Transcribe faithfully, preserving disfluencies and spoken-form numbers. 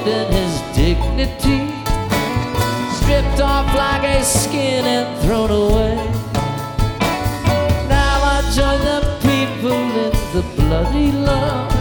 abandon his dignity, stripped off like a skin and thrown away. Now I join the people in the bloody love,